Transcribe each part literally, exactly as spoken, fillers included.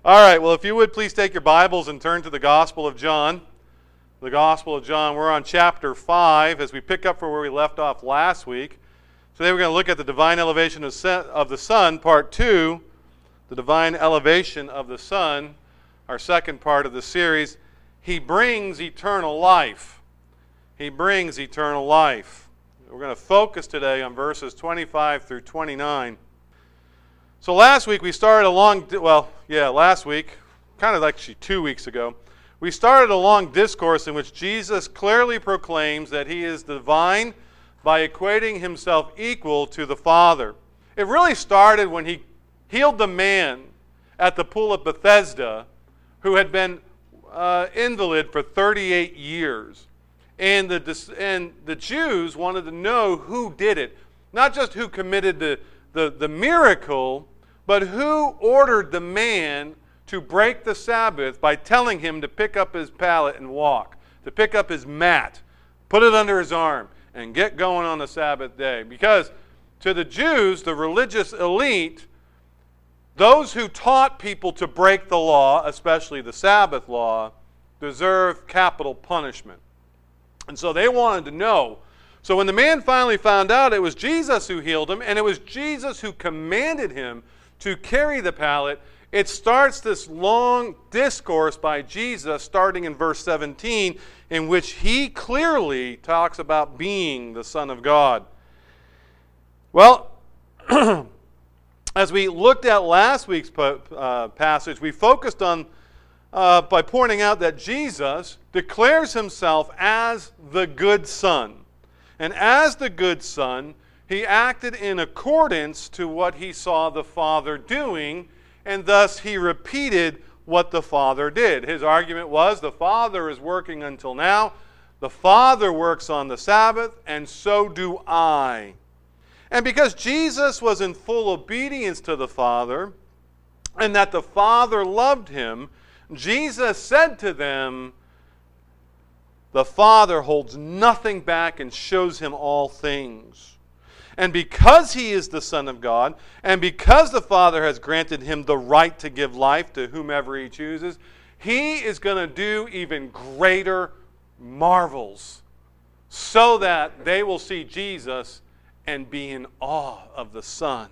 All right, well, if you would please take your Bibles and turn to the Gospel of John. The Gospel of John, we're on chapter five as we pick up from where we left off last week. Today we're going to look at the divine elevation of the Son, part two, the divine elevation of the Son, our second part of the series. He brings eternal life. He brings eternal life. We're going to focus today on verses twenty-five through twenty-nine. So last week we started a long, well, yeah, last week, kind of actually two weeks ago, we started a long discourse in which Jesus clearly proclaims that he is divine by equating himself equal to the Father. It really started when he healed the man at the pool of Bethesda who had been uh, invalid for thirty-eight years. And the, and the Jews wanted to know who did it, not just who committed the The, the miracle, but who ordered the man to break the Sabbath by telling him to pick up his pallet and walk, to pick up his mat, put it under his arm, and get going on the Sabbath day. Because to the Jews, the religious elite, those who taught people to break the law, especially the Sabbath law, deserve capital punishment. And so they wanted to know. So when the man finally found out it was Jesus who healed him, and it was Jesus who commanded him to carry the pallet, it starts this long discourse by Jesus, starting in verse seventeen, in which he clearly talks about being the Son of God. Well, as we looked at last week's uh, passage, we focused on, uh, by pointing out that Jesus declares himself as the good Son. And as the good Son, he acted in accordance to what he saw the Father doing, and thus he repeated what the Father did. His argument was, the Father is working until now, the Father works on the Sabbath, and so do I. And because Jesus was in full obedience to the Father, and that the Father loved him, Jesus said to them, the Father holds nothing back and shows him all things. And because he is the Son of God, and because the Father has granted him the right to give life to whomever he chooses, he is going to do even greater marvels so that they will see Jesus and be in awe of the Son.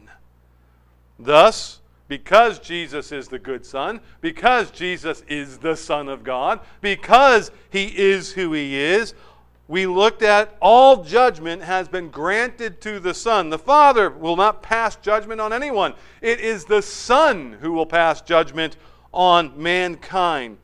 Thus, because Jesus is the good Son, because Jesus is the Son of God, because he is who he is, we looked at all judgment has been granted to the Son. The Father will not pass judgment on anyone. It is the Son who will pass judgment on mankind.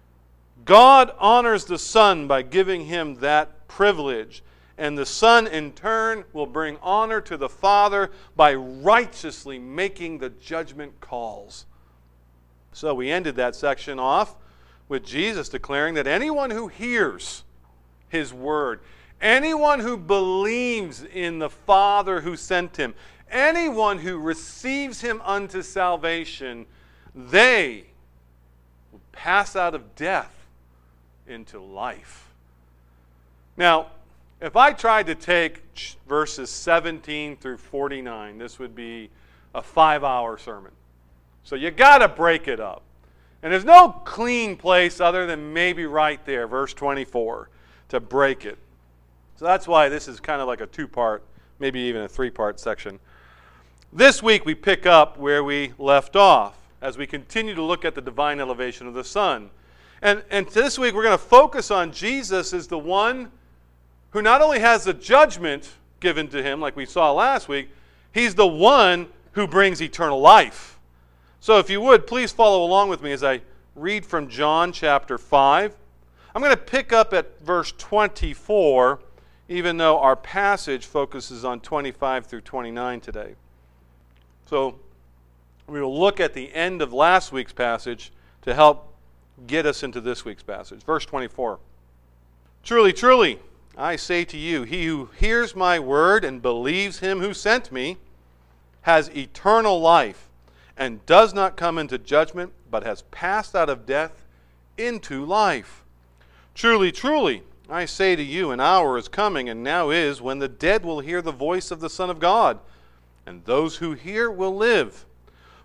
God honors the Son by giving him that privilege. And the Son, in turn, will bring honor to the Father by righteously making the judgment calls. So we ended that section off with Jesus declaring that anyone who hears his word, anyone who believes in the Father who sent him, anyone who receives him unto salvation, they will pass out of death into life. Now, if I tried to take verses seventeen through forty-nine, this would be a five-hour sermon. So you got to break it up. And there's no clean place other than maybe right there, verse twenty-four, to break it. So that's why this is kind of like a two-part, maybe even a three-part section. This week we pick up where we left off as we continue to look at the divine elevation of the Son. And, and this week we're going to focus on Jesus as the one who not only has the judgment given to him, like we saw last week, he's the one who brings eternal life. So if you would, please follow along with me as I read from John chapter five. I'm going to pick up at verse twenty-four, even though our passage focuses on twenty-five through twenty-nine today. So we will look at the end of last week's passage to help get us into this week's passage. Verse twenty-four. Truly, truly, I say to you, he who hears my word and believes him who sent me has eternal life and does not come into judgment, but has passed out of death into life. Truly, truly, I say to you, an hour is coming, and now is, when the dead will hear the voice of the Son of God, and those who hear will live.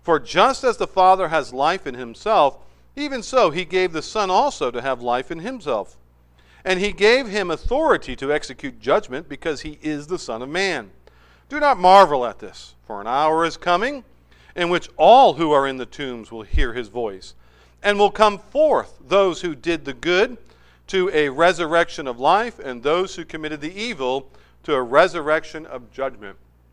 For just as the Father has life in himself, even so he gave the Son also to have life in himself. And he gave him authority to execute judgment, because he is the Son of Man. Do not marvel at this, for an hour is coming in which all who are in the tombs will hear his voice, and will come forth, those who did the good to a resurrection of life, and those who committed the evil to a resurrection of judgment.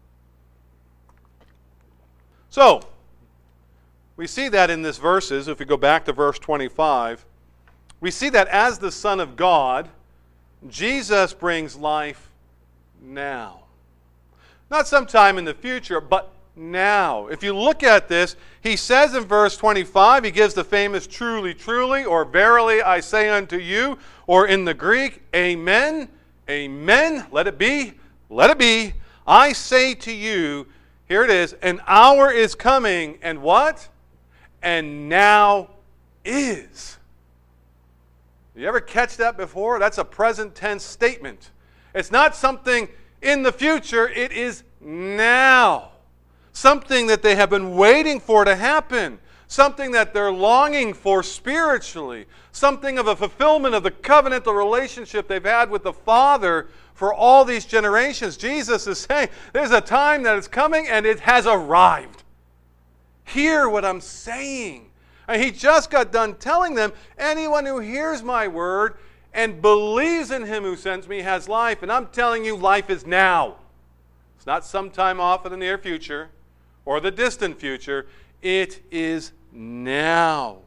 So, we see that in these verses. If we go back to verse twenty-five, we see that as the Son of God, Jesus brings life now. Not sometime in the future, but now. If you look at this, he says in verse twenty-five, he gives the famous truly, truly, or verily I say unto you, or in the Greek, amen, amen, let it be, let it be. I say to you, here it is, an hour is coming, and what? And now is. You ever catch that before? That's a present tense statement. It's not something in the future, it is now. Something that they have been waiting for to happen. Something that they're longing for spiritually. Something of a fulfillment of the covenantal relationship they've had with the Father for all these generations. Jesus is saying, there's a time that is coming and it has arrived. Hear what I'm saying. And he just got done telling them, anyone who hears my word and believes in him who sends me has life. And I'm telling you, life is now. It's not sometime off in the near future or the distant future. It is now.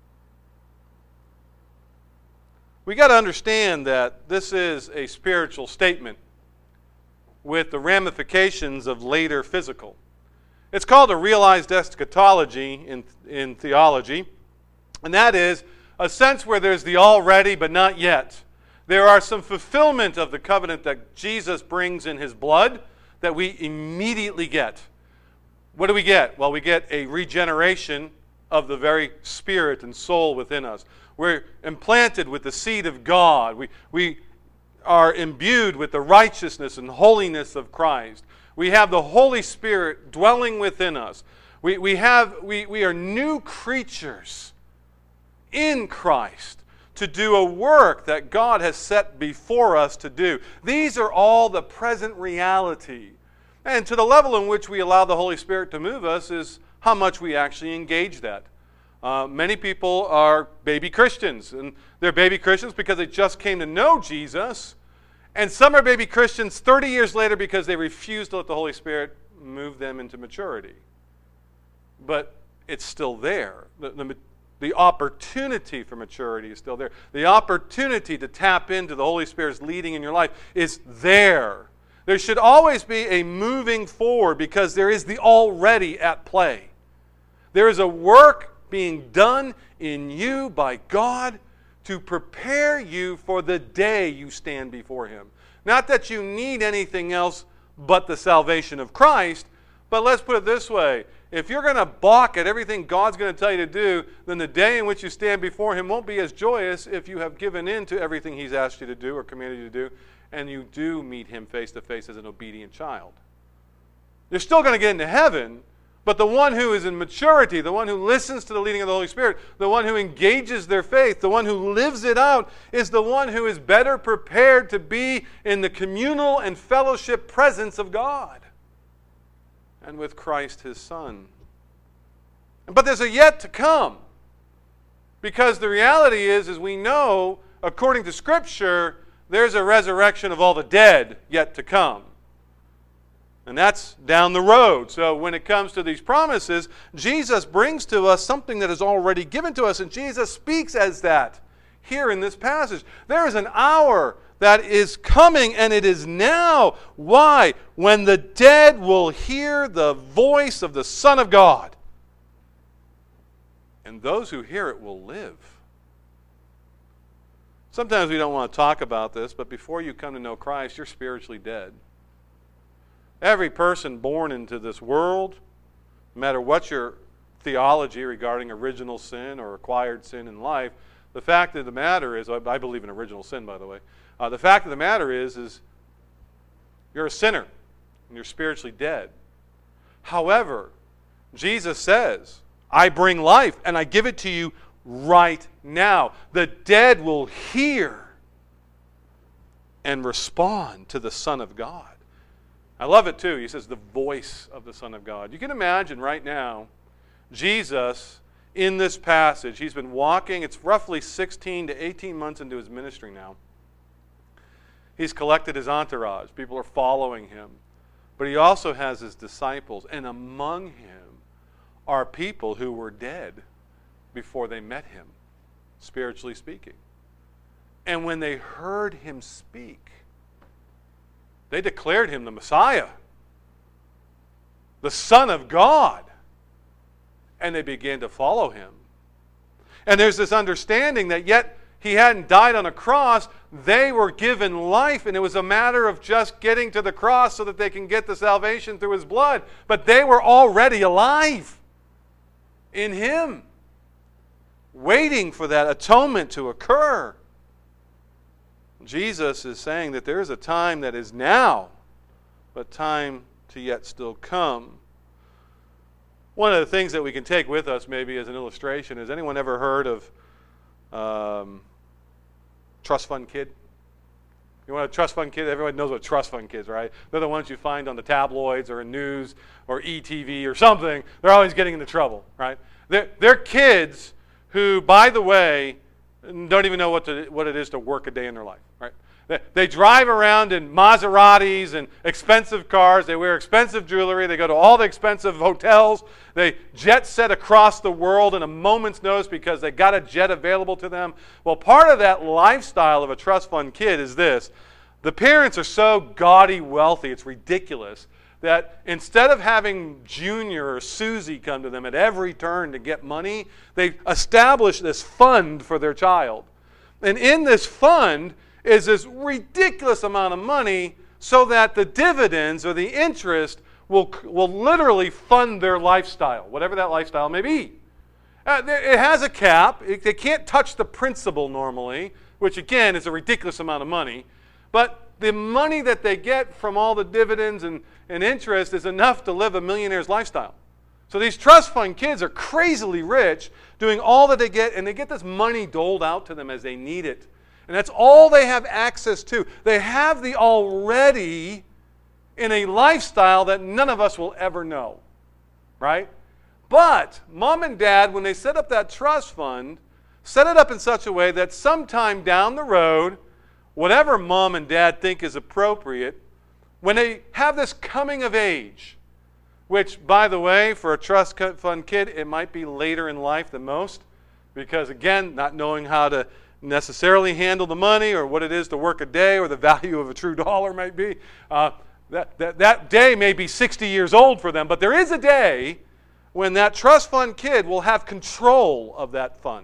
We got to understand that this is a spiritual statement with the ramifications of later physical. It's called a realized eschatology in, in theology, and that is a sense where there's the already but not yet. There are some fulfillment of the covenant that Jesus brings in his blood that we immediately get. What do we get? Well, we get a regeneration of the very spirit and soul within us. We're implanted with the seed of God. We, we are imbued with the righteousness and holiness of Christ. We have the Holy Spirit dwelling within us. We, we, have, we, we are new creatures in Christ to do a work that God has set before us to do. These are all the present reality. And to the level in which we allow the Holy Spirit to move us is how much we actually engage that. Uh, many people are baby Christians, and they're baby Christians because they just came to know Jesus. And some are baby Christians thirty years later because they refuse to let the Holy Spirit move them into maturity. But it's still there. The, the, the opportunity for maturity is still there. The opportunity to tap into the Holy Spirit's leading in your life is there. There should always be a moving forward because there is the already at play. There is a work being done in you by God to prepare you for the day you stand before him. Not that you need anything else but the salvation of Christ, but let's put it this way. If you're going to balk at everything God's going to tell you to do, then the day in which you stand before him won't be as joyous if you have given in to everything he's asked you to do or commanded you to do, and you do meet him face to face as an obedient child. You're still going to get into heaven, but the one who is in maturity, the one who listens to the leading of the Holy Spirit, the one who engages their faith, the one who lives it out, is the one who is better prepared to be in the communal and fellowship presence of God and with Christ his Son. But there's a yet to come, because the reality is, as we know, according to Scripture, there's a resurrection of all the dead yet to come. And that's down the road. So when it comes to these promises, Jesus brings to us something that is already given to us, and Jesus speaks as that here in this passage. There is an hour that is coming, and it is now. Why? When the dead will hear the voice of the Son of God. And those who hear it will live. Sometimes we don't want to talk about this, but before you come to know Christ, you're spiritually dead. Every person born into this world, no matter what your theology regarding original sin or acquired sin in life, the fact of the matter is, I believe in original sin, by the way. Uh, the fact of the matter is, is you're a sinner and you're spiritually dead. However, Jesus says, I bring life and I give it to you right now. The dead will hear and respond to the Son of God. I love it too. He says the voice of the Son of God. You can imagine right now, Jesus in this passage, he's been walking, it's roughly sixteen to eighteen months into his ministry now. He's collected his entourage. People are following him. But he also has his disciples, and among him are people who were dead before they met him, spiritually speaking. And when they heard him speak, they declared him the Messiah, the Son of God, and they began to follow him. And there's this understanding that yet he hadn't died on a cross, they were given life, and it was a matter of just getting to the cross so that they can get the salvation through his blood. But they were already alive in him, waiting for that atonement to occur. Jesus is saying that there is a time that is now, but time to yet still come. One of the things that we can take with us maybe as an illustration, has anyone ever heard of um, Trust Fund Kid? You want a Trust Fund Kid? Everyone knows what Trust Fund Kids, right? They're the ones you find on the tabloids or in news or E T V or something. They're always getting into trouble, right? They're, they're kids who, by the way, don't even know what, to, what it is to work a day in their life, right? They, they drive around in Maseratis and expensive cars. They wear expensive jewelry. They go to all the expensive hotels. They jet set across the world in a moment's notice because they got a jet available to them. Well, part of that lifestyle of a trust fund kid is this. The parents are so gaudy wealthy, it's ridiculous, that instead of having Junior or Susie come to them at every turn to get money, they establish this fund for their child. And in this fund is this ridiculous amount of money so that the dividends or the interest will, will literally fund their lifestyle, whatever that lifestyle may be. Uh, it has a cap. It, they can't touch the principal normally, which again is a ridiculous amount of money. But the money that they get from all the dividends and, and interest is enough to live a millionaire's lifestyle. So these trust fund kids are crazily rich, doing all that they get, and they get this money doled out to them as they need it. And that's all they have access to. They have the already in a lifestyle that none of us will ever know, right? But mom and dad, when they set up that trust fund, set it up in such a way that sometime down the road, whatever mom and dad think is appropriate, when they have this coming of age, which, by the way, for a trust fund kid, it might be later in life than most, because, again, not knowing how to necessarily handle the money or what it is to work a day or the value of a true dollar might be, uh, that, that, that day may be sixty years old for them, but there is a day when that trust fund kid will have control of that fund.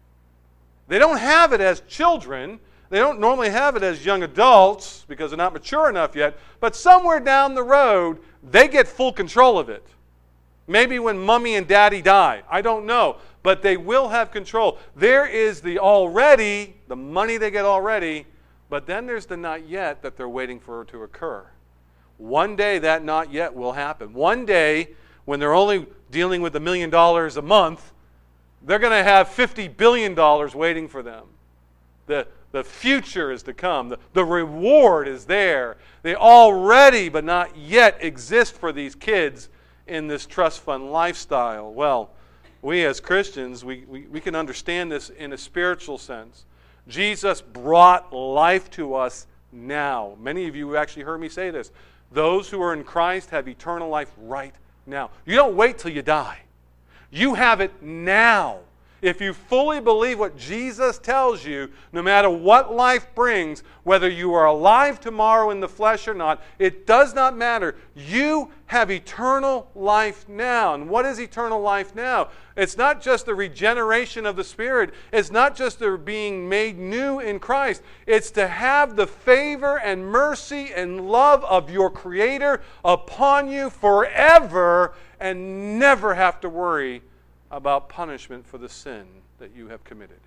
They don't have it as children. They don't normally have it as young adults because they're not mature enough yet, but somewhere down the road, they get full control of it. Maybe when mommy and daddy die. I don't know. But they will have control. There is the already, the money they get already, but then there's the not yet that they're waiting for it to occur. One day that not yet will happen. One day, when they're only dealing with a million dollars a month, they're going to have fifty billion dollars waiting for them. The The future is to come. The, the reward is there. They already, but not yet, exist for these kids in this trust fund lifestyle. Well, we as Christians, we, we, we can understand this in a spiritual sense. Jesus brought life to us now. Many of you actually heard me say this. Those who are in Christ have eternal life right now. You don't wait till you die. You have it now. If you fully believe what Jesus tells you, no matter what life brings, whether you are alive tomorrow in the flesh or not, it does not matter. You have eternal life now. And what is eternal life now? It's not just the regeneration of the Spirit. It's not just the being made new in Christ. It's to have the favor and mercy and love of your Creator upon you forever and never have to worry about punishment for the sin that you have committed.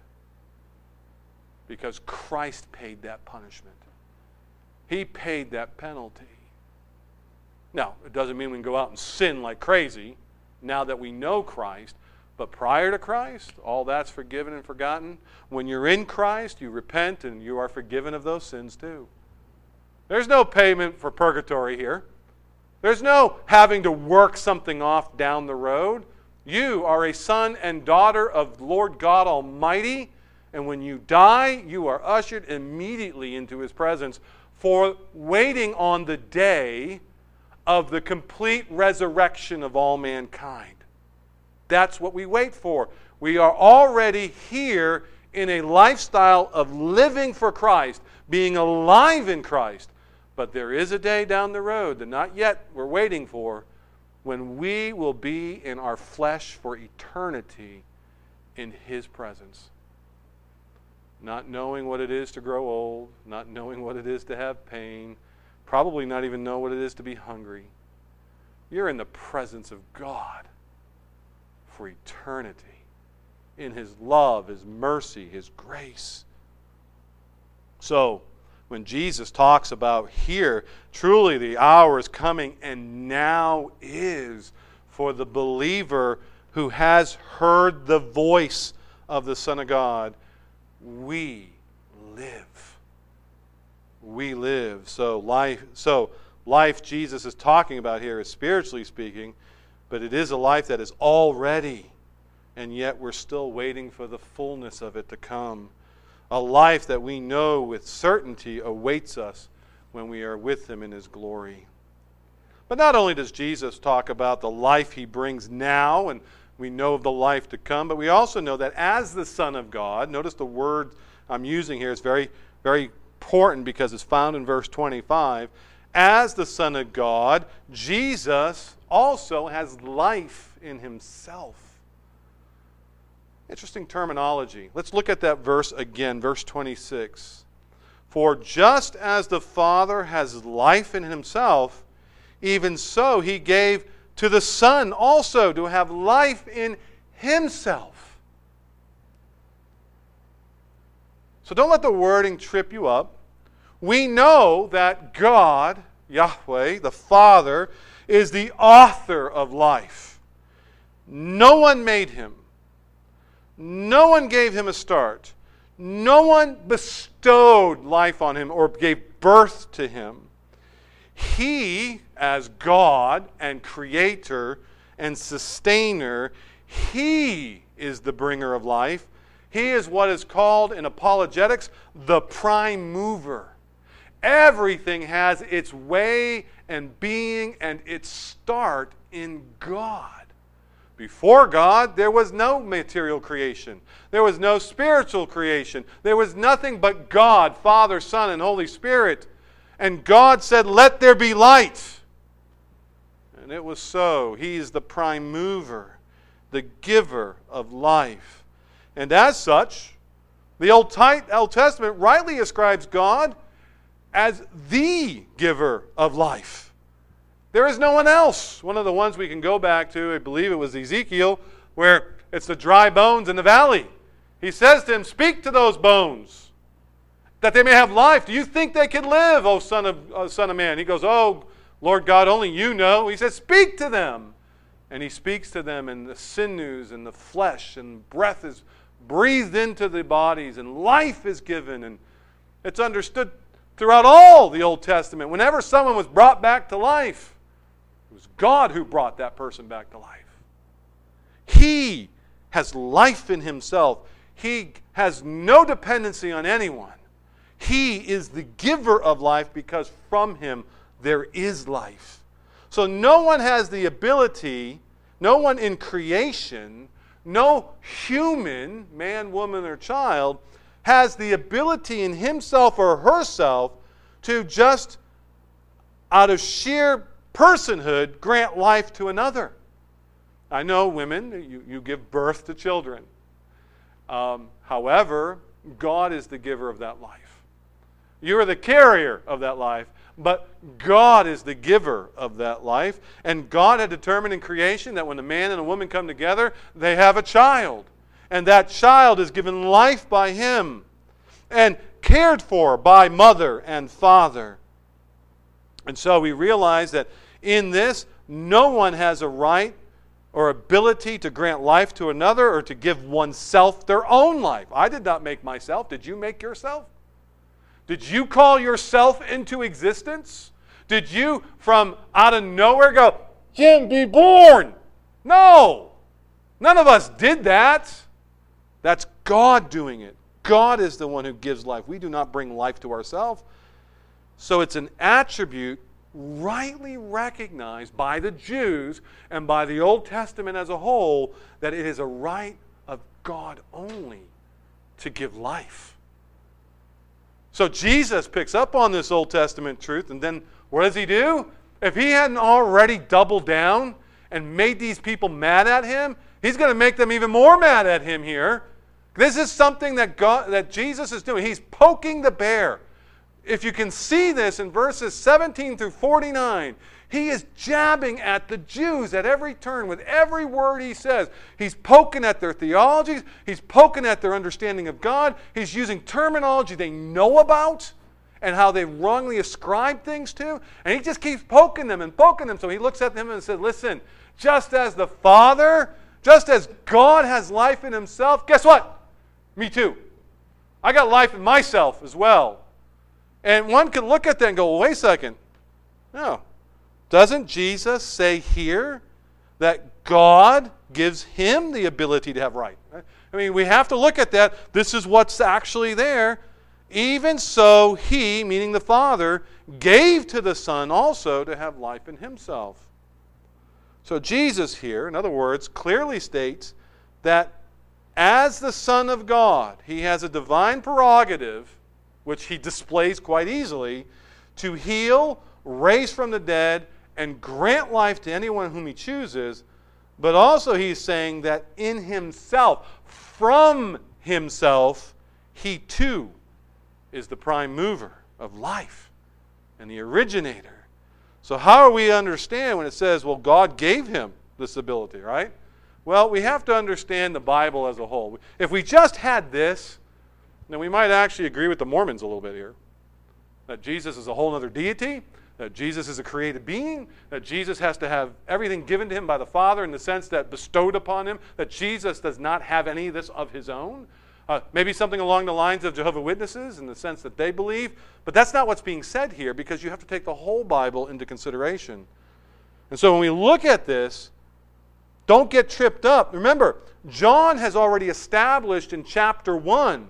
Because Christ paid that punishment. He paid that penalty. Now, it doesn't mean we can go out and sin like crazy. now that we know Christ. But prior to Christ, all that's forgiven and forgotten. When you're in Christ, you repent and you are forgiven of those sins too. There's no payment for purgatory here. There's no having to work something off down the road. You are a son and daughter of Lord God Almighty, and when you die, you are ushered immediately into His presence for waiting on the day of the complete resurrection of all mankind. That's what we wait for. We are already here in a lifestyle of living for Christ, being alive in Christ. But there is a day down the road that not yet we're waiting for, when we will be in our flesh for eternity in His presence. Not knowing what it is to grow old, not knowing what it is to have pain, probably not even know what it is to be hungry. You're in the presence of God for eternity, in His love, His mercy, His grace. So, when Jesus talks about here, truly the hour is coming and now is for the believer who has heard the voice of the Son of God. We live. We live. So life, so life Jesus is talking about here is spiritually speaking, but it is a life that is already, and yet we're still waiting for the fullness of it to come. A life that we know with certainty awaits us when we are with Him in His glory. But not only does Jesus talk about the life He brings now, and we know of the life to come, but we also know that as the Son of God, notice the word I'm using here is very, very important because it's found in verse twenty-five. As the Son of God, Jesus also has life in Himself. Interesting terminology. Let's look at that verse again, verse twenty-six. For just as the Father has life in Himself, even so He gave to the Son also to have life in Himself. So don't let the wording trip you up. We know that God, Yahweh, the Father, is the author of life. No one made Him. No one gave Him a start. No one bestowed life on Him or gave birth to Him. He, as God and Creator and Sustainer, He is the bringer of life. He is what is called in apologetics the prime mover. Everything has its way and being and its start in God. Before God, there was no material creation. There was no spiritual creation. There was nothing but God, Father, Son, and Holy Spirit. And God said, "Let there be light." And it was so. He is the prime mover, the giver of life. And as such, the Old Testament rightly ascribes God as the giver of life. There is no one else. One of the ones we can go back to, I believe it was Ezekiel, where it's the dry bones in the valley. He says to him, "Speak to those bones, that they may have life. Do you think they can live, O son of, uh, son of man?" He goes, "Oh, Lord God, only you know." He says, "Speak to them." And He speaks to them, and the sinews and the flesh and breath is breathed into the bodies, and life is given. And it's understood throughout all the Old Testament. Whenever someone was brought back to life, it was God who brought that person back to life. He has life in Himself. He has no dependency on anyone. He is the giver of life because from Him there is life. So no one has the ability, no one in creation, no human, man, woman, or child, has the ability in himself or herself to just, out of sheer personhood, grant life to another. I know women, you, you give birth to children. Um, however, God is the giver of that life. You are the carrier of that life, but God is the giver of that life. And God had determined in creation that when a man and a woman come together, they have a child. And that child is given life by Him and cared for by mother and father. And so we realize that in this, no one has a right or ability to grant life to another or to give oneself their own life. I did not make myself. Did you make yourself? Did you call yourself into existence? Did you, from out of nowhere, go, Jim, be born? No. None of us did that. That's God doing it. God is the one who gives life. We do not bring life to ourselves. So it's an attribute rightly recognized by the Jews and by the Old Testament as a whole that it is a right of God only to give life. So Jesus picks up on this Old Testament truth, and then what does he do? If he hadn't already doubled down and made these people mad at him, he's going to make them even more mad at him here. This is something that God, that Jesus is doing. He's poking the bear. If you can see this in verses seventeen through forty-nine, he is jabbing at the Jews at every turn with every word he says. He's poking at their theologies. He's poking at their understanding of God. He's using terminology they know about and how they wrongly ascribe things to. And he just keeps poking them and poking them. So he looks at them and says, listen, just as the Father, just as God has life in himself, guess what? Me too. I got life in myself as well. And one can look at that and go, well, wait a second. No. Doesn't Jesus say here that God gives him the ability to have right? I mean, we have to look at that. This is what's actually there. Even so, he, meaning the Father, gave to the Son also to have life in himself. So Jesus here, in other words, clearly states that as the Son of God, he has a divine prerogative, which he displays quite easily, to heal, raise from the dead, and grant life to anyone whom he chooses. But also he's saying that in himself, from himself, he too is the prime mover of life and the originator. So how are we to understand when it says, well, God gave him this ability, right? Well, we have to understand the Bible as a whole. If we just had this, then we might actually agree with the Mormons a little bit here. That Jesus is a whole other deity, that Jesus is a created being, that Jesus has to have everything given to him by the Father in the sense that bestowed upon him, that Jesus does not have any of this of his own. Uh, maybe something along the lines of Jehovah's Witnesses in the sense that they believe. But that's not what's being said here, because you have to take the whole Bible into consideration. And so when we look at this, don't get tripped up. Remember, John has already established in chapter one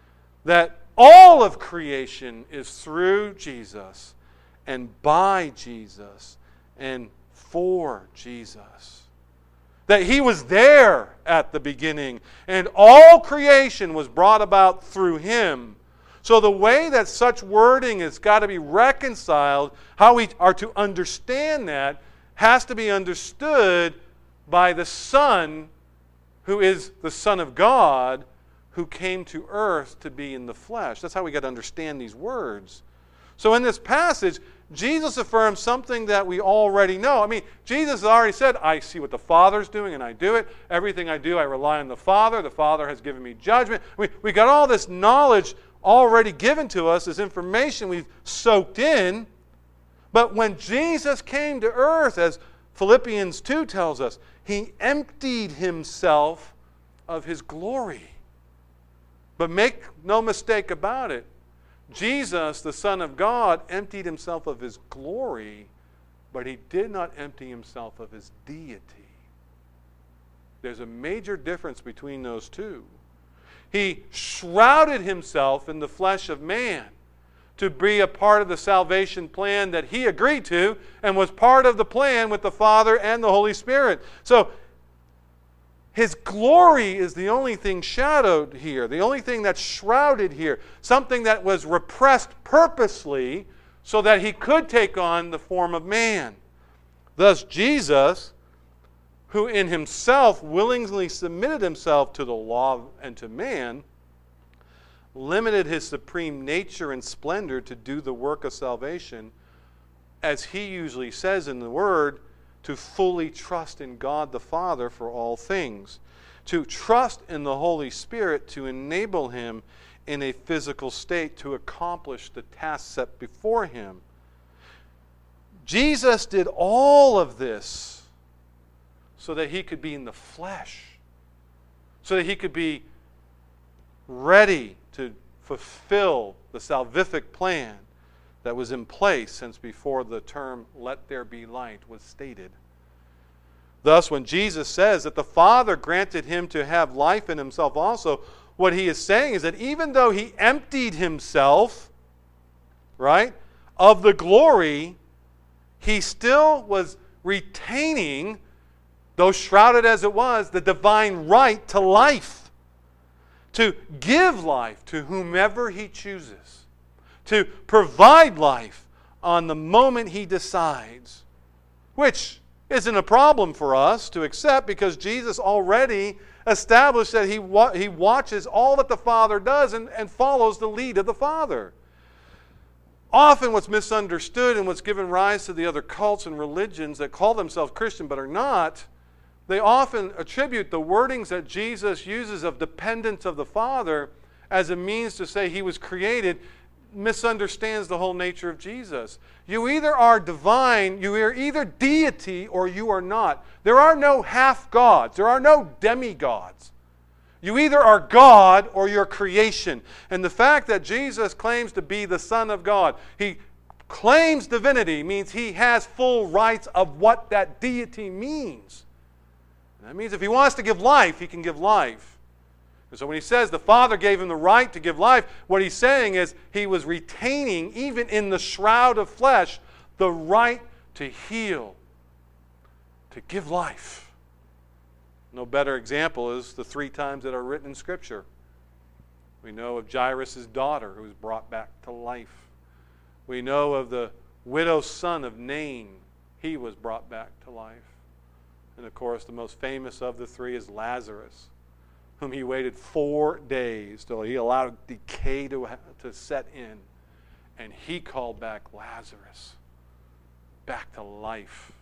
that all of creation is through Jesus and by Jesus and for Jesus. That he was there at the beginning and all creation was brought about through him. So the way that such wording has got to be reconciled, how we are to understand that, has to be understood by the Son, who is the Son of God, who came to earth to be in the flesh. That's how we got to understand these words. So in this passage, Jesus affirms something that we already know. I mean, Jesus has already said, I see what the Father's doing and I do it. Everything I do, I rely on the Father. The Father has given me judgment. We, we got all this knowledge already given to us, this information we've soaked in. But when Jesus came to earth, as Philippians two tells us, he emptied himself of his glory. But make no mistake about it, Jesus, the Son of God, emptied himself of his glory, but he did not empty himself of his deity. There's a major difference between those two. He shrouded himself in the flesh of man to be a part of the salvation plan that he agreed to and was part of the plan with the Father and the Holy Spirit. So his glory is the only thing shadowed here, the only thing that's shrouded here, something that was repressed purposely so that he could take on the form of man. Thus Jesus, who in himself willingly submitted himself to the law and to man, limited his supreme nature and splendor to do the work of salvation, as he usually says in the Word, to fully trust in God the Father for all things, to trust in the Holy Spirit to enable him in a physical state to accomplish the task set before him. Jesus did all of this so that he could be in the flesh, so that he could be ready to fulfill the salvific plan that was in place since before the term "let there be light" was stated. Thus, when Jesus says that the Father granted him to have life in himself also, what he is saying is that even though he emptied himself, right, of the glory, he still was retaining, though shrouded as it was, the divine right to life, to give life to whomever he chooses, to provide life on the moment he decides, which isn't a problem for us to accept because Jesus already established that he, wa- he watches all that the Father does and, and follows the lead of the Father. Often what's misunderstood and what's given rise to the other cults and religions that call themselves Christian but are not, they often attribute the wordings that Jesus uses of dependence of the Father as a means to say he was created, misunderstands the whole nature of Jesus. You either are divine, you are either deity, or you are not. There are no half-gods. There are no demigods. You either are God or you're creation. And the fact that Jesus claims to be the Son of God, he claims divinity, means he has full rights of what that deity means. And that means if he wants to give life, he can give life. And so when he says the Father gave him the right to give life, what he's saying is he was retaining, even in the shroud of flesh, the right to heal, to give life. No better example is the three times that are written in Scripture. We know of Jairus' daughter who was brought back to life. We know of the widow's son of Nain. He was brought back to life. And of course, the most famous of the three is Lazarus, whom he waited four days till he allowed decay to, to set in. And he called back Lazarus back to life.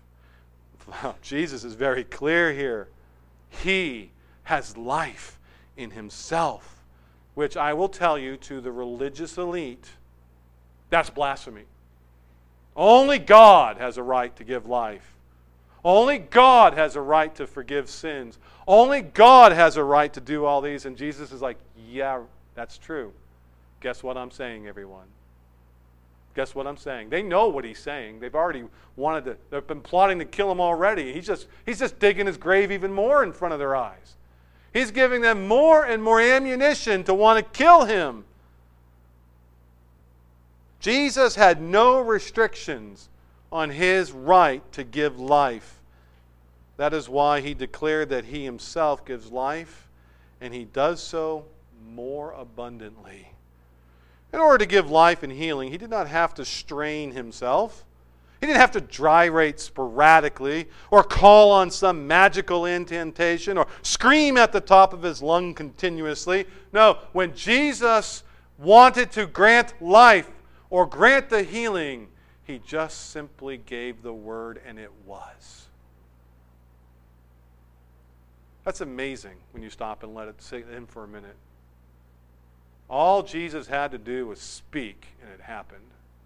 Jesus is very clear here. He has life in himself, which I will tell you to the religious elite, that's blasphemy. Only God has a right to give life. Only God has a right to forgive sins. Only God has a right to do all these. And Jesus is like, yeah, that's true. Guess what I'm saying, everyone? Guess what I'm saying? They know what he's saying. They've already wanted to, they've been plotting to kill him already. He's just, he's just digging his grave even more in front of their eyes. He's giving them more and more ammunition to want to kill him. Jesus had no restrictions on his right to give life. That is why he declared that he himself gives life, and he does so more abundantly. In order to give life and healing, he did not have to strain himself. He didn't have to gyrate sporadically or call on some magical incantation or scream at the top of his lung continuously. No, when Jesus wanted to grant life or grant the healing, he just simply gave the word and it was. That's amazing when you stop and let it sink in for a minute. All Jesus had to do was speak and it happened.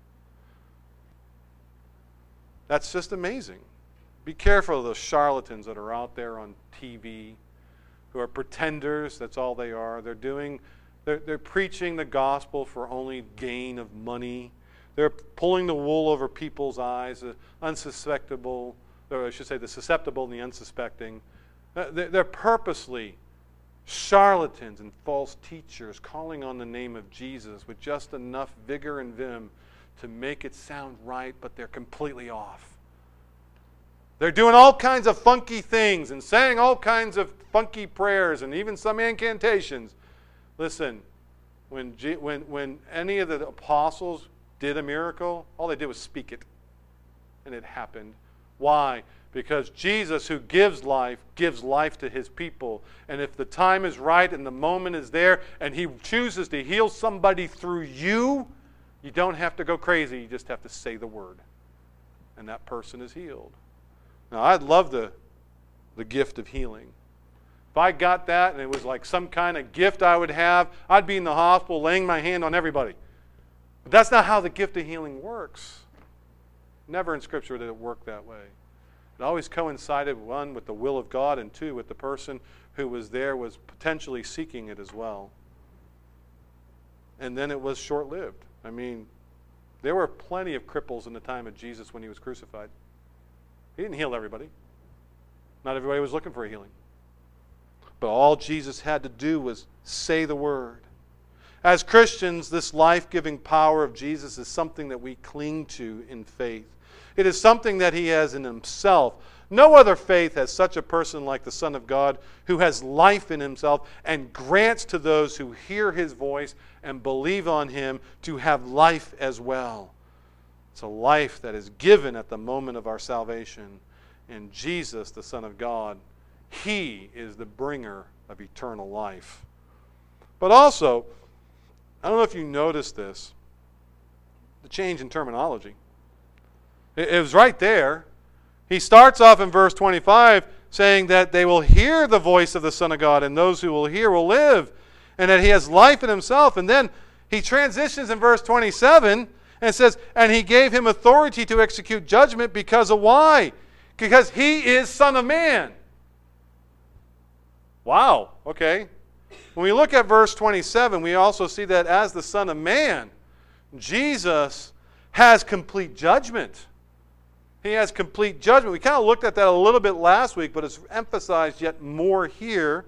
That's just amazing. Be careful of those charlatans that are out there on T V who are pretenders. That's all they are. They're doing, they're, they're preaching the gospel for only gain of money. They're pulling the wool over people's eyes, the unsuspectable, or I should say the susceptible and the unsuspecting. They're purposely charlatans and false teachers calling on the name of Jesus with just enough vigor and vim to make it sound right, but they're completely off. They're doing all kinds of funky things and saying all kinds of funky prayers and even some incantations. Listen, when, G- when, when any of the apostles did a miracle, all they did was speak it. And it happened. Why? Because Jesus, who gives life, gives life to his people. And if the time is right and the moment is there and he chooses to heal somebody through you, you don't have to go crazy. You just have to say the word. And that person is healed. Now, I'd love the, the gift of healing. If I got that and it was like some kind of gift I would have, I'd be in the hospital laying my hand on everybody. But that's not how the gift of healing works. Never in Scripture did it work that way. It always coincided, one, with the will of God, and two, with the person who was there was potentially seeking it as well. And then it was short-lived. I mean, there were plenty of cripples in the time of Jesus when he was crucified. He didn't heal everybody. Not everybody was looking for a healing. But all Jesus had to do was say the word. As Christians, this life-giving power of Jesus is something that we cling to in faith. It is something that he has in himself. No other faith has such a person like the Son of God who has life in himself and grants to those who hear his voice and believe on him to have life as well. It's a life that is given at the moment of our salvation. And Jesus, the Son of God, he is the bringer of eternal life. But also, I don't know if you noticed this, the change in terminology. It was right there. He starts off in verse twenty-five saying that they will hear the voice of the Son of God, and those who will hear will live, and that he has life in himself. And then he transitions in verse twenty-seven and says, and he gave him authority to execute judgment because of why? Because he is Son of Man. Wow, okay. When we look at verse twenty-seven, we also see that as the Son of Man, Jesus has complete judgment. He has complete judgment. We kind of looked at that a little bit last week, but it's emphasized yet more here.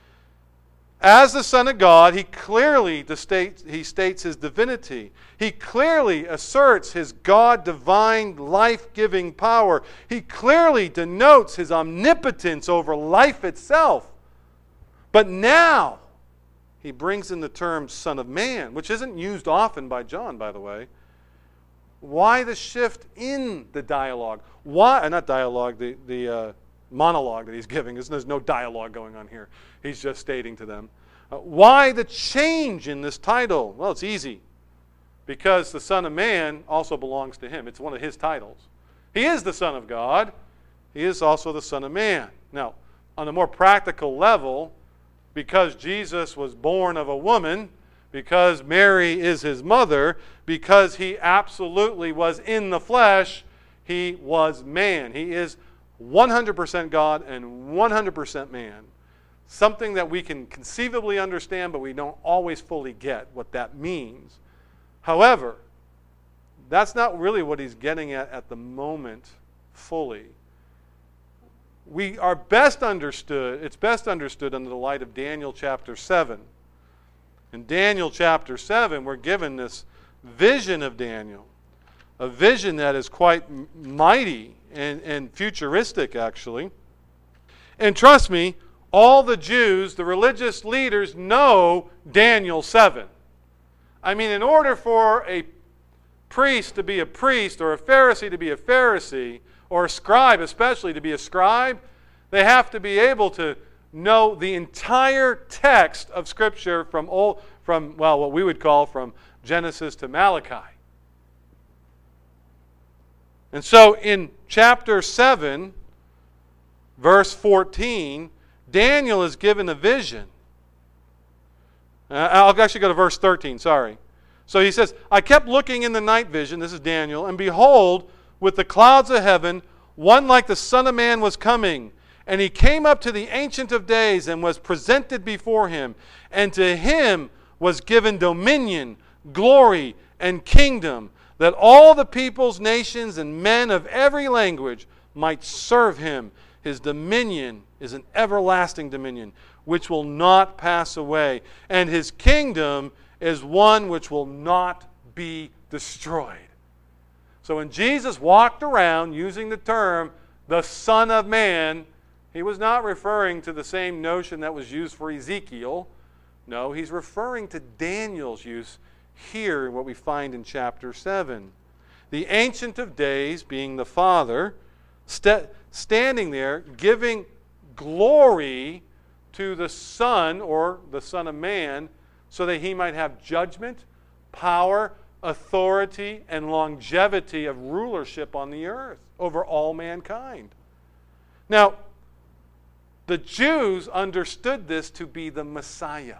As the Son of God, he clearly states, he states his divinity. He clearly asserts his God-divine, life-giving power. He clearly denotes his omnipotence over life itself. But now, he brings in the term Son of Man, which isn't used often by John, by the way. Why the shift in the dialogue? Why, uh, not dialogue, the, the uh, monologue that he's giving. There's no dialogue going on here. He's just stating to them. Uh, why the change in this title? Well, it's easy. Because the Son of Man also belongs to him. It's one of his titles. He is the Son of God. He is also the Son of Man. Now, on a more practical level, because Jesus was born of a woman, because Mary is his mother, because he absolutely was in the flesh, he was man. He is one hundred percent God and one hundred percent man. Something that we can conceivably understand, but we don't always fully get what that means. However, that's not really what he's getting at at the moment fully. We are best understood, it's best understood under the light of Daniel chapter seven. In Daniel chapter seven, we're given this vision of Daniel, a vision that is quite mighty and, and futuristic, actually. And trust me, all the Jews, the religious leaders, know Daniel seven. I mean, in order for a priest to be a priest, or a Pharisee to be a Pharisee, or a scribe especially to be a scribe, they have to be able to know the entire text of Scripture from, old, from well, what we would call from Genesis to Malachi. And so in chapter seven, verse fourteen, Daniel is given a vision. Uh, I'll actually go to verse thirteen, sorry. So he says, I kept looking in the night vision, this is Daniel, and behold, with the clouds of heaven, one like the Son of Man was coming. And he came up to the Ancient of Days and was presented before him. And to him was given dominion, glory, and kingdom, that all the peoples, nations, and men of every language might serve him. His dominion is an everlasting dominion, which will not pass away. And his kingdom is one which will not be destroyed. So when Jesus walked around using the term, the Son of Man, he was not referring to the same notion that was used for Ezekiel. No, he's referring to Daniel's use here, what we find in chapter seven. The Ancient of Days, being the Father, st- standing there giving glory to the Son, or the Son of Man, so that he might have judgment, power, authority, and longevity of rulership on the earth over all mankind. Now, the Jews understood this to be the Messiah.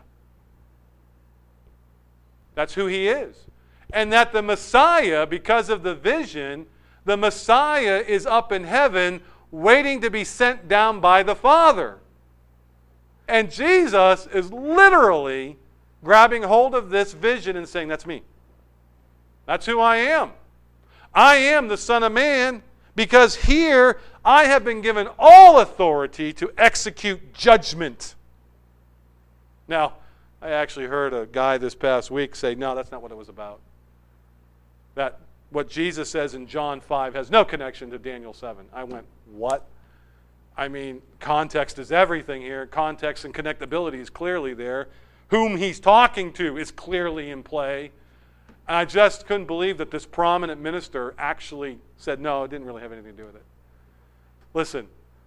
That's who he is. And that the Messiah, because of the vision, the Messiah is up in heaven waiting to be sent down by the Father. And Jesus is literally grabbing hold of this vision and saying, that's me. That's who I am. I am the Son of Man, because here I have been given all authority to execute judgment. Now, I actually heard a guy this past week say, no, that's not what it was about. That what Jesus says in John five has no connection to Daniel seven. I went, what? I mean, context is everything here. Context and connectability is clearly there. Whom he's talking to is clearly in play. And I just couldn't believe that this prominent minister actually said, no, it didn't really have anything to do with it. Listen,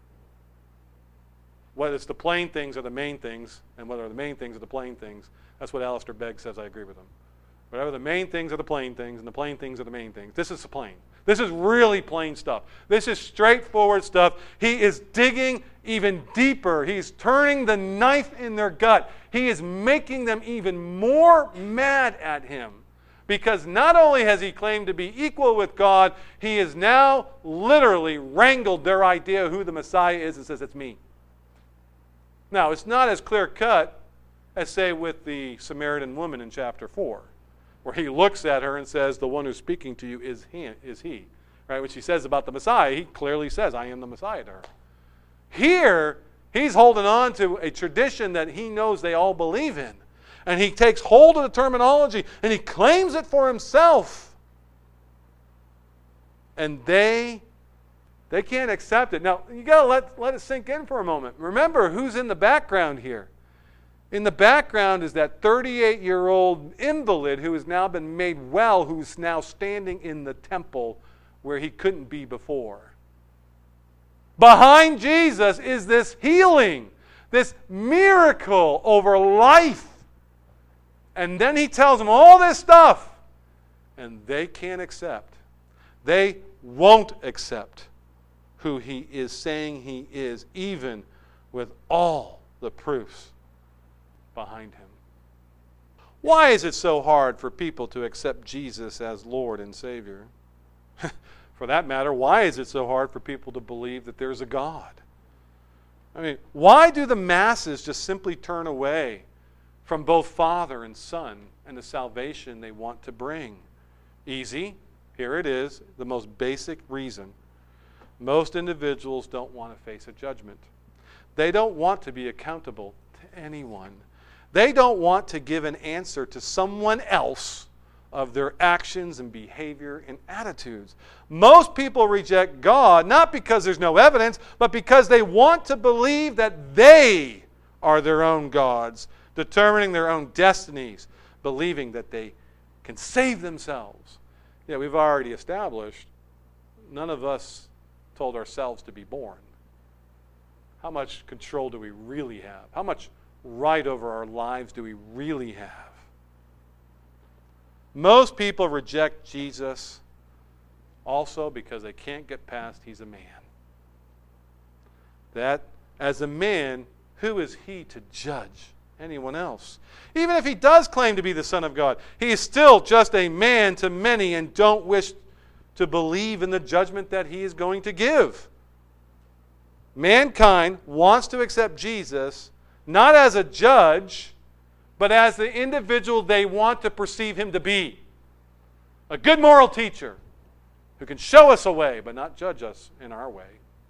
whether it's the plain things or the main things, and whether the main things are the plain things, that's what Alistair Begg says. I agree with him. Whatever the main things are the plain things, and the plain things are the main things. This is plain. This is really plain stuff. This is straightforward stuff. He is digging even deeper. He's turning the knife in their gut. He is making them even more mad at him. Because not only has he claimed to be equal with God, he has now literally wrangled their idea of who the Messiah is and says, it's me. Now, it's not as clear-cut as, say, with the Samaritan woman in chapter four, where he looks at her and says, the one who's speaking to you is he. Is he. Right? When she says about the Messiah, he clearly says, I am the Messiah to her. Here, he's holding on to a tradition that he knows they all believe in. And he takes hold of the terminology and he claims it for himself. And they, they can't accept it. Now, you got to let, let it sink in for a moment. Remember who's in the background here. In the background is that thirty-eight-year-old invalid who has now been made well, who's now standing in the temple where he couldn't be before. Behind Jesus is this healing, this miracle over life. And then he tells them all this stuff, and they can't accept. They won't accept who he is saying he is, even with all the proofs behind him. Why is it so hard for people to accept Jesus as Lord and Savior? For that matter, why is it so hard for people to believe that there's a God? I mean, why do the masses just simply turn away from both Father and Son and the salvation they want to bring? Easy. Here it is, the most basic reason. Most individuals don't want to face a judgment. They don't want to be accountable to anyone. They don't want to give an answer to someone else of their actions and behavior and attitudes. Most people reject God not because there's no evidence, but because they want to believe that they are their own gods, determining their own destinies, believing that they can save themselves. Yeah, we've already established none of us told ourselves to be born. How much control do we really have? How much right over our lives do we really have? Most people reject Jesus also because they can't get past he's a man. That as a man, who is he to judge anyone else? Even if he does claim to be the Son of God, he is still just a man to many and don't wish to believe in the judgment that he is going to give. Mankind wants to accept Jesus not as a judge, but as the individual they want to perceive him to be. A good moral teacher who can show us a way, but not judge us in our way.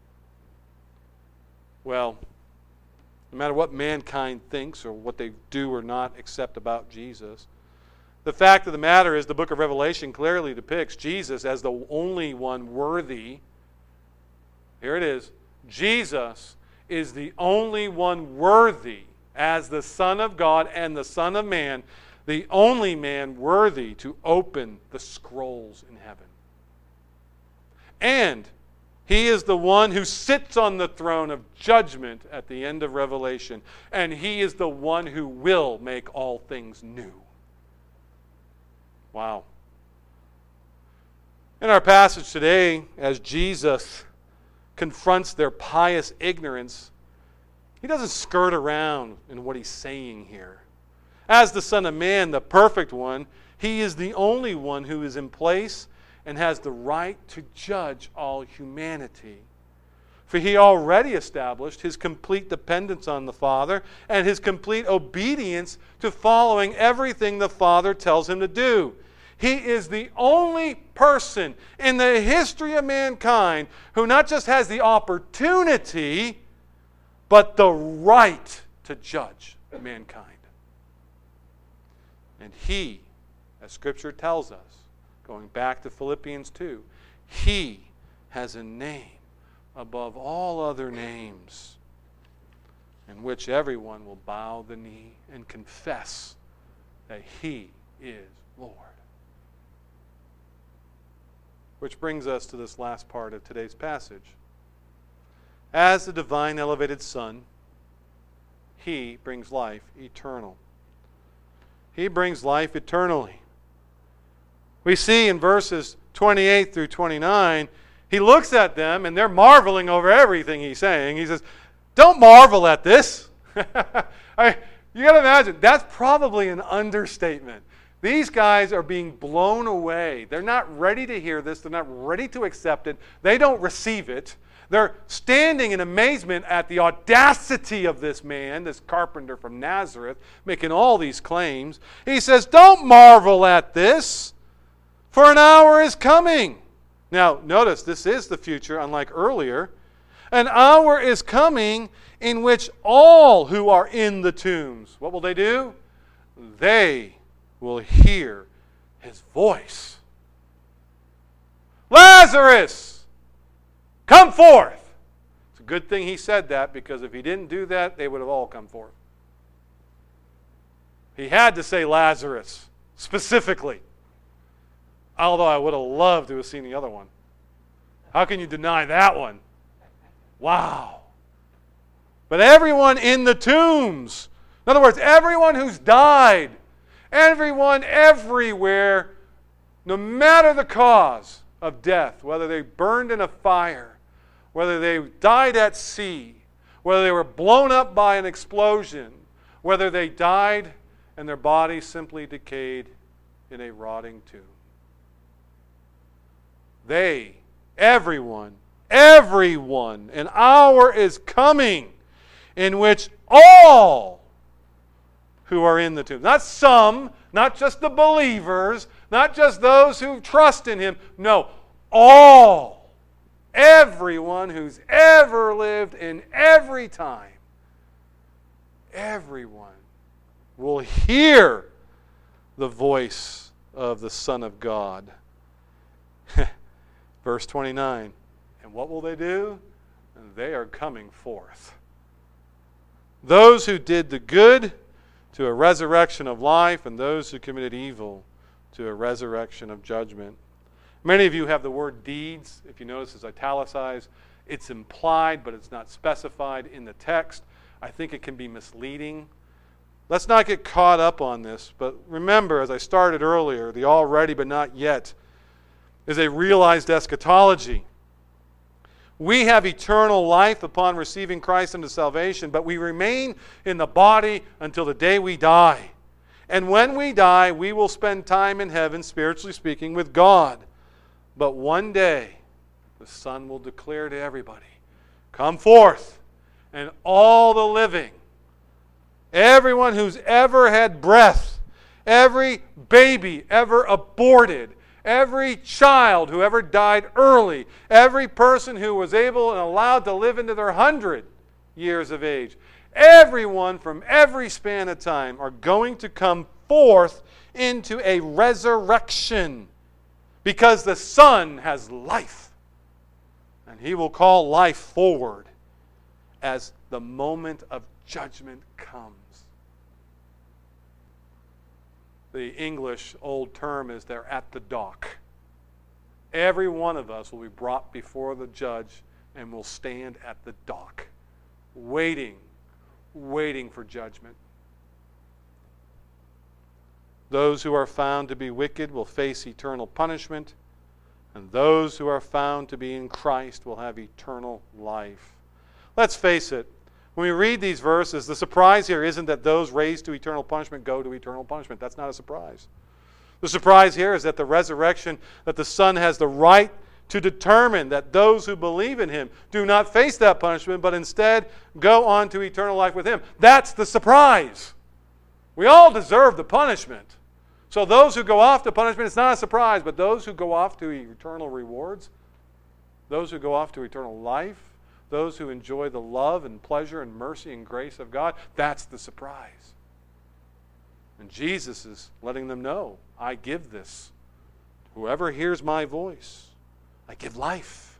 Well, no matter what mankind thinks or what they do or not accept about Jesus, the fact of the matter is the book of Revelation clearly depicts Jesus as the only one worthy. Here it is. Jesus is the only one worthy as the Son of God and the Son of Man, the only man worthy to open the scrolls in heaven. And he is the one who sits on the throne of judgment at the end of Revelation. And he is the one who will make all things new. Wow. In our passage today, as Jesus confronts their pious ignorance, he doesn't skirt around in what he's saying here. As the Son of Man, the perfect one, he is the only one who is in place and has the right to judge all humanity. For he already established his complete dependence on the Father and his complete obedience to following everything the Father tells him to do. He is the only person in the history of mankind who not just has the opportunity, but the right to judge mankind. And he, as Scripture tells us, going back to Philippians two, he has a name above all other names, in which everyone will bow the knee and confess that he is Lord. Which brings us to this last part of today's passage. As the divine elevated Son, he brings life eternal. He brings life eternally. We see in verses twenty-eight through twenty-nine, he looks at them, and they're marveling over everything he's saying. He says, don't marvel at this. I, you got to imagine, that's probably an understatement. These guys are being blown away. They're not ready to hear this. They're not ready to accept it. They don't receive it. They're standing in amazement at the audacity of this man, this carpenter from Nazareth, making all these claims. He says, don't marvel at this, for an hour is coming. Now, notice, this is the future, unlike earlier. An hour is coming in which all who are in the tombs, what will they do? They will hear his voice. Lazarus, come forth. It's a good thing he said that, because if he didn't do that, they would have all come forth. He had to say Lazarus, specifically. Although I would have loved to have seen the other one. How can you deny that one? Wow. But everyone in the tombs, in other words, everyone who's died, everyone everywhere, no matter the cause of death, whether they burned in a fire, whether they died at sea, whether they were blown up by an explosion, whether they died and their bodies simply decayed in a rotting tomb. They, everyone, everyone, an hour is coming in which all who are in the tomb, not some, not just the believers, not just those who trust in him, no, all, everyone who's ever lived in every time, everyone will hear the voice of the Son of God. Verse twenty-nine, and what will they do? They are coming forth. Those who did the good to a resurrection of life, and those who committed evil to a resurrection of judgment. Many of you have the word deeds. If you notice, it's italicized. It's implied, but it's not specified in the text. I think it can be misleading. Let's not get caught up on this, but remember, as I started earlier, the already but not yet is a realized eschatology. We have eternal life upon receiving Christ into salvation, but we remain in the body until the day we die. And when we die, we will spend time in heaven, spiritually speaking, with God. But one day, the Son will declare to everybody, come forth, and all the living, everyone who's ever had breath, every baby ever aborted, every child who ever died early, every person who was able and allowed to live into their hundred years of age, everyone from every span of time are going to come forth into a resurrection, because the Son has life, and he will call life forward as the moment of judgment comes. The English old term is they're at the dock. Every one of us will be brought before the judge and will stand at the dock, waiting, waiting for judgment. Those who are found to be wicked will face eternal punishment, and those who are found to be in Christ will have eternal life. Let's face it. When we read these verses, the surprise here isn't that those raised to eternal punishment go to eternal punishment. That's not a surprise. The surprise here is that the resurrection, that the Son has the right to determine that those who believe in him do not face that punishment, but instead go on to eternal life with him. That's the surprise. We all deserve the punishment. So those who go off to punishment, it's not a surprise, but those who go off to eternal rewards, those who go off to eternal life, those who enjoy the love and pleasure and mercy and grace of God, that's the surprise. And Jesus is letting them know, I give this. Whoever hears my voice, I give life.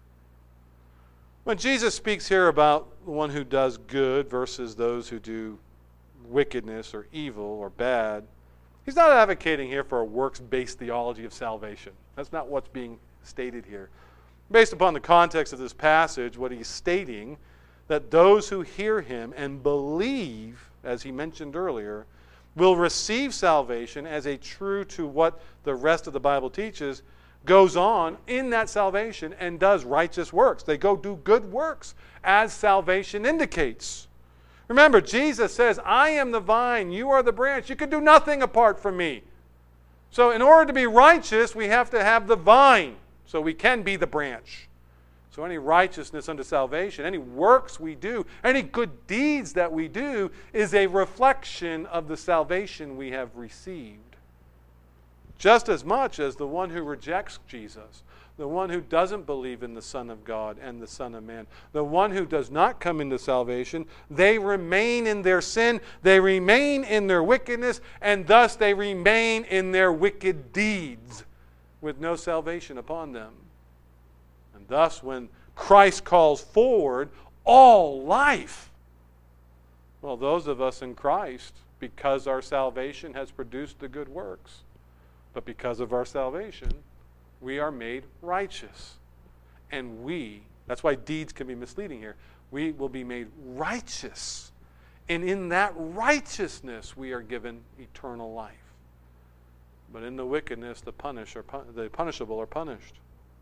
When Jesus speaks here about the one who does good versus those who do wickedness or evil or bad, he's not advocating here for a works-based theology of salvation. That's not what's being stated here. Based upon the context of this passage, what he's stating, that those who hear him and believe, as he mentioned earlier, will receive salvation as a true to what the rest of the Bible teaches, goes on in that salvation and does righteous works. They go do good works, as salvation indicates. Remember, Jesus says, I am the vine, you are the branch. You can do nothing apart from me. So in order to be righteous, we have to have the vine, so we can be the branch. So any righteousness unto salvation, any works we do, any good deeds that we do, is a reflection of the salvation we have received. Just as much as the one who rejects Jesus, the one who doesn't believe in the Son of God and the Son of Man, the one who does not come into salvation, they remain in their sin, they remain in their wickedness, and thus they remain in their wicked deeds with no salvation upon them. And thus, when Christ calls forward all life, well, those of us in Christ, because our salvation has produced the good works, but because of our salvation, we are made righteous. And we, that's why deeds can be misleading here, we will be made righteous. And in that righteousness, we are given eternal life. But in the wickedness, the punish or pun- the punishable are punished.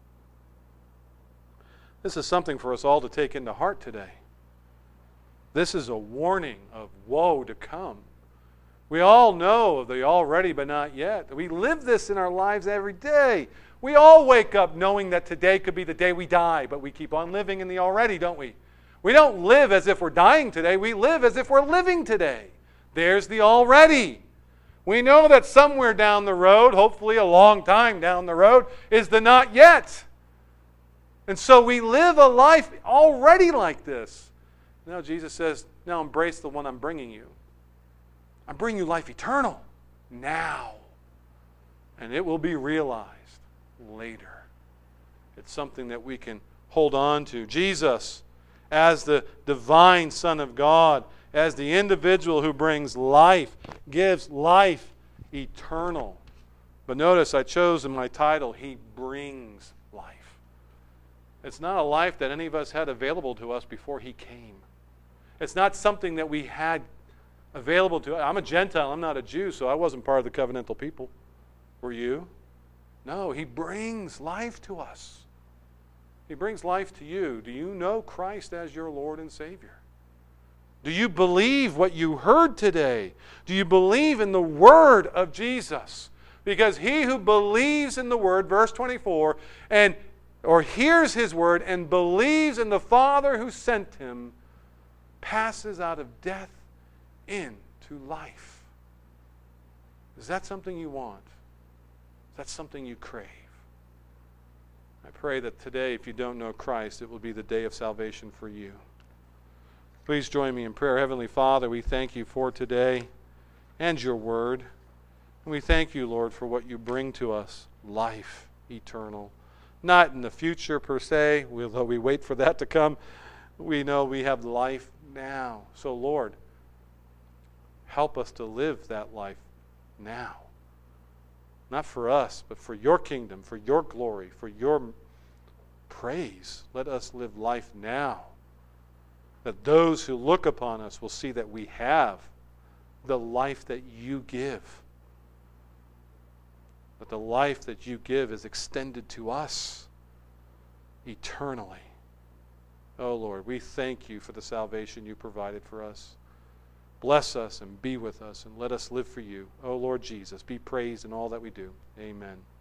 This is something for us all to take into heart today. This is a warning of woe to come. We all know of the already but not yet. We live this in our lives every day. We all wake up knowing that today could be the day we die, but we keep on living in the already, don't we? We don't live as if we're dying today. We live as if we're living today. There's the already. We know that somewhere down the road, hopefully a long time down the road, is the not yet. And so we live a life already like this. Now Jesus says, now embrace the one I'm bringing you. I bring you life eternal now. And it will be realized later. It's something that we can hold on to. Jesus, as the divine Son of God, as the individual who brings life, gives life eternal. But notice I chose in my title, He brings life. It's not a life that any of us had available to us before He came. It's not something that we had available to us. I'm a Gentile, I'm not a Jew, so I wasn't part of the covenantal people. Were you? No, He brings life to us. He brings life to you. Do you know Christ as your Lord and Savior? Do you believe what you heard today? Do you believe in the Word of Jesus? Because he who believes in the Word, verse twenty-four, and or hears His Word and believes in the Father who sent Him, passes out of death into life. Is that something you want? Is that something you crave? I pray that today, if you don't know Christ, it will be the day of salvation for you. Please join me in prayer. Heavenly Father, we thank You for today and Your Word. And we thank You, Lord, for what You bring to us, life eternal. Not in the future per se, although we wait for that to come. We know we have life now. So, Lord, help us to live that life now. Not for us, but for Your kingdom, for Your glory, for Your praise. Let us live life now, that those who look upon us will see that we have the life that You give. That the life that You give is extended to us eternally. Oh Lord, we thank You for the salvation You provided for us. Bless us and be with us and let us live for You. Oh Lord Jesus, be praised in all that we do. Amen.